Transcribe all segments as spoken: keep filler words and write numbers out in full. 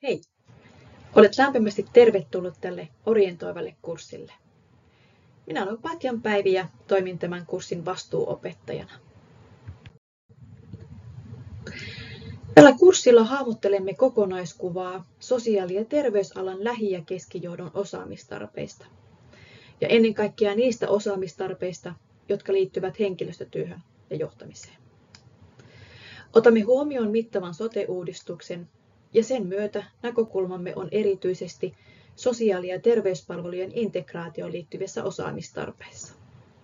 Hei! Olet lämpimästi tervetullut tälle orientoivalle kurssille. Minä olen Patjan Päivi ja toimin tämän kurssin vastuuopettajana. Tällä kurssilla hahmottelemme kokonaiskuvaa sosiaali- ja terveysalan lähi- ja keskijohdon osaamistarpeista. Ja ennen kaikkea niistä osaamistarpeista, jotka liittyvät henkilöstötyöhön ja johtamiseen. Otamme huomioon mittavan sote-uudistuksen ja sen myötä näkökulmamme on erityisesti sosiaali- ja terveyspalvelujen integraatioon liittyvissä osaamistarpeissa.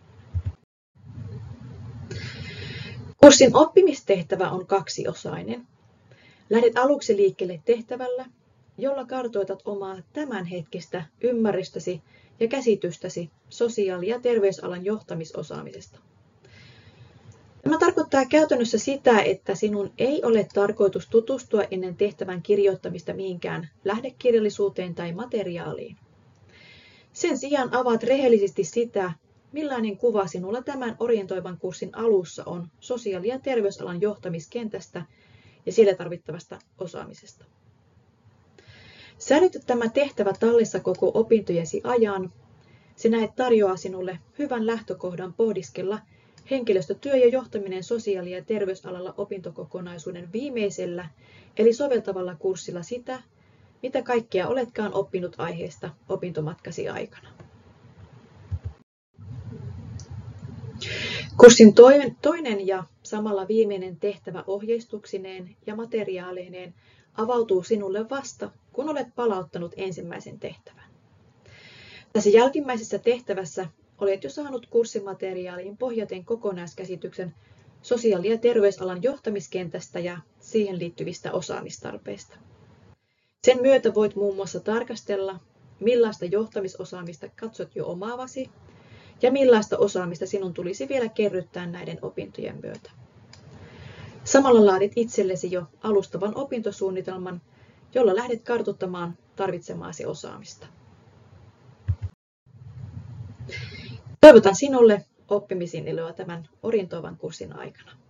Kurssin oppimistehtävä on kaksiosainen. Lähdet aluksi liikkeelle tehtävällä, jolla kartoitat omaa tämänhetkistä ymmärrystäsi ja käsitystäsi sosiaali- ja terveysalan johtamisosaamisesta. Tämä tarkoittaa käytännössä sitä, että sinun ei ole tarkoitus tutustua ennen tehtävän kirjoittamista mihinkään lähdekirjallisuuteen tai materiaaliin. Sen sijaan avaat rehellisesti sitä, millainen kuva sinulla tämän orientoivan kurssin alussa on sosiaali- ja terveysalan johtamiskentästä ja siellä tarvittavasta osaamisesta. Säilytä tämä tehtävä tallessa koko opintojesi ajan. Se näet tarjoaa sinulle hyvän lähtökohdan pohdiskella henkilöstötyö ja johtaminen sosiaali- ja terveysalalla opintokokonaisuuden viimeisellä eli soveltavalla kurssilla sitä, mitä kaikkea oletkaan oppinut aiheesta opintomatkasi aikana. Kurssin toinen ja samalla viimeinen tehtävä ohjeistuksineen ja materiaaleineen avautuu sinulle vasta, kun olet palauttanut ensimmäisen tehtävän. Tässä jälkimmäisessä tehtävässä olet jo saanut kurssimateriaaliin pohjaten kokonaiskäsityksen sosiaali- ja terveysalan johtamiskentästä ja siihen liittyvistä osaamistarpeista. Sen myötä voit muun muassa tarkastella, millaista johtamisosaamista katsot jo omaavasi ja millaista osaamista sinun tulisi vielä kerryttää näiden opintojen myötä. Samalla laadit itsellesi jo alustavan opintosuunnitelman, jolla lähdet kartuttamaan tarvitsemaasi osaamista. Toivotan sinulle oppimisen iloa tämän orientoivan kurssin aikana.